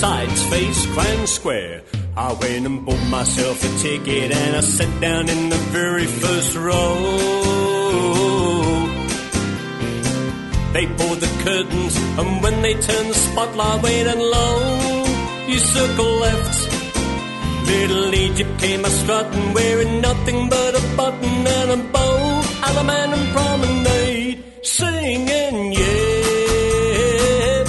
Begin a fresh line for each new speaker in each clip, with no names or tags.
sides face Grand Square. I went and bought myself a ticket and I sat down in the very first row. They pulled the curtains and when they turned the spotlight waiting low, you circle left. Little Egypt came a-strutting, wearing nothing but a button and a bow. Allemande Promenade, singing, yeah,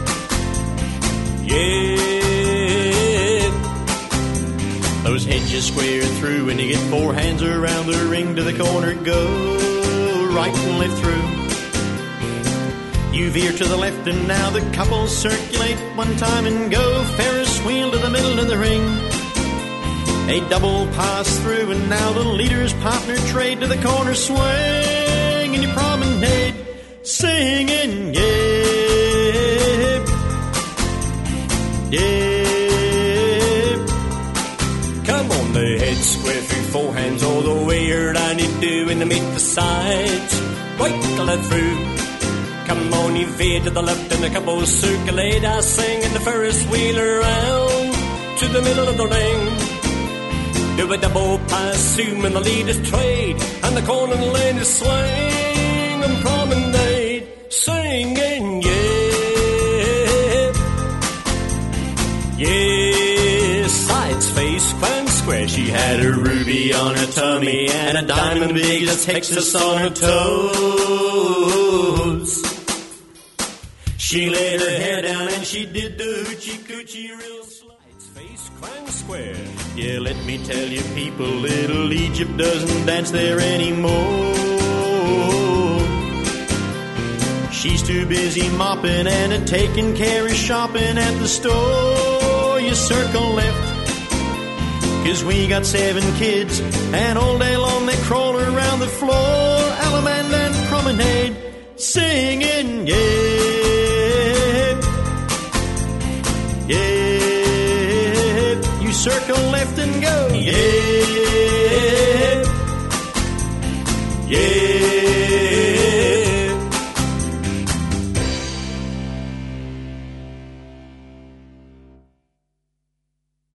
yeah. Those hedges square through, and you get four hands around the ring to the corner. Go right and left through. You veer to the left, and now the couples circulate one time and go. Ferris wheel to the middle of the ring. A double pass through, and now the leader's partner trade to the corner swing, and you promenade, singing, yeah, yeah. Come on, the head square through, four hands all the way around you do, and to meet the sides, right to left through. Come on, you veer to the left, and the couple circulate. I sing in the Ferris wheel around to the middle of the ring. Do a double pass, zoom, and the leaders trade, and the corner lane is swing and promenade, singing, yeah, yeah. Sides face Grand Square. She had a ruby on her tummy and a diamond big as Texas on her toes. She laid her hair down and she did the hoochie coochie real slow. Face Grand Square. Yeah, let me tell you people, little Egypt doesn't dance there anymore. She's too busy mopping and taking care of shopping at the store. You circle left, 'cause we got 7 kids, and all day long they crawl around the floor. Allemande Promenade, singing, yeah, yeah. Circle left and go, yeah, yeah.